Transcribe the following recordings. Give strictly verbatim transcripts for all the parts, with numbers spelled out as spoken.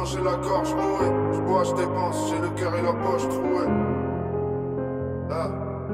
j'ai la gorge nouée. J'bois, j'dépense, j'ai le cœur et la poche trouée. Ah.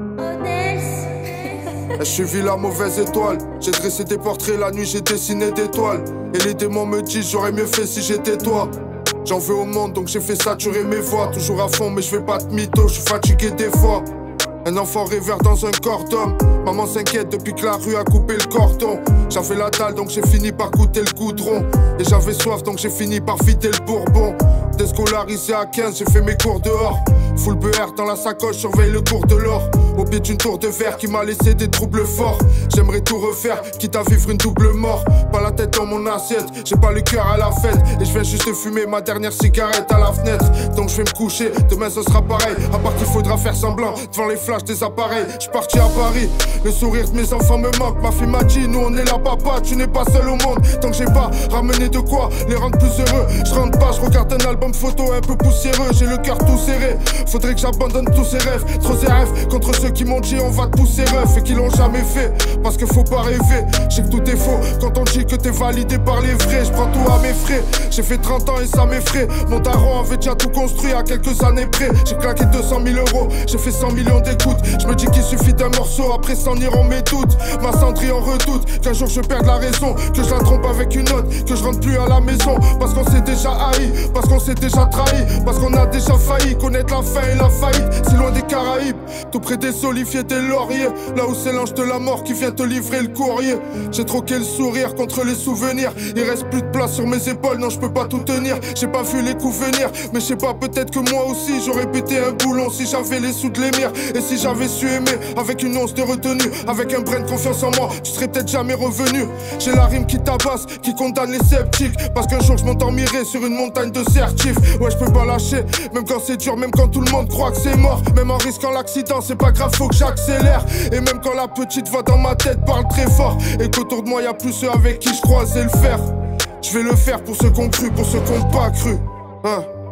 J'ai suivi la mauvaise étoile. J'ai dressé des portraits la nuit, j'ai dessiné des toiles. Et les démons me disent j'aurais mieux fait si j'étais toi. J'en veux au monde donc j'ai fait saturer mes voix. Toujours à fond mais je fais pas de mytho, je suis fatigué des fois. Un enfant rêveur dans un corps d'homme. Maman s'inquiète depuis que la rue a coupé le cordon. J'avais la dalle donc j'ai fini par goûter le goudron. Et j'avais soif donc j'ai fini par vider le bourbon. Déscolarisé à quinze, j'ai fait mes cours dehors. Full B R dans la sacoche, surveille le cours de l'or. Au pied d'une tour de verre qui m'a laissé des troubles forts. J'aimerais tout refaire, quitte à vivre une double mort. Pas la tête dans mon assiette, j'ai pas le cœur à la fête. Et je viens juste de fumer ma dernière cigarette à la fenêtre. Donc je vais me coucher, demain ce sera pareil. À part qu'il faudra faire semblant devant les flashs des appareils. J'suis parti à Paris, le sourire de mes enfants me manque. Ma fille m'a dit, nous on est là papa, tu n'es pas seul au monde. Tant que j'ai pas ramené de quoi les rendre plus heureux. Je rentre pas, je regarde un album photo un peu poussiéreux. J'ai le cœur tout serré, faudrait que j'abandonne tous ces rêves. Trop ces rêves contre ceux qui m'ont dit on va te pousser ref et qui l'ont jamais fait. Parce que faut pas rêver, je sais que tout est faux. Quand on dit que t'es validé par les vrais, je prends tout à mes frais. J'ai fait trente ans et ça m'effraie. Mon daron avait déjà tout construit à quelques années près. J'ai claqué deux cent mille euros, j'ai fait cent millions d'écoutes. Je me dis qu'il suffit d'un morceau, après s'en iront mes doutes. Ma cendrille en redoute, qu'un jour je perde la raison. Que je la trompe avec une autre, que je rentre plus à la maison. Parce qu'on s'est déjà haï, parce qu'on s'est déjà trahi. Parce qu'on a déjà failli connaître la fin et la faillite. C'est loin des Caraïbes, tout près des solifiers, des lauriers. Là où c'est l'ange de la mort qui vient te livrer le courrier. J'ai troqué le sourire contre les souvenirs. Il reste plus de place sur mes épaules, non je peux pas tout tenir. J'ai pas vu les coups venir, mais je sais pas, peut-être que moi aussi j'aurais pété un boulon si j'avais les sous de l'émir. Et si j'avais su aimer avec une once de retenue, avec un brin de confiance en moi, tu serais peut-être jamais revenu. J'ai la rime qui tabasse, qui condamne les sceptiques. Parce qu'un jour je m'endormirai sur une montagne de certifs. Ouais je peux pas lâcher, même quand c'est dur, même quand tout le monde croit que c'est mort. Même en risquant l'accident, c'est pas grave, faut que j'accélère. Et même quand la petite voix dans ma tête parle très fort, et qu'autour de moi y'a plus ceux avec qui je croisais le fer. Je vais le faire pour ceux qu'on cru, pour ceux qu'on pas cru, hein.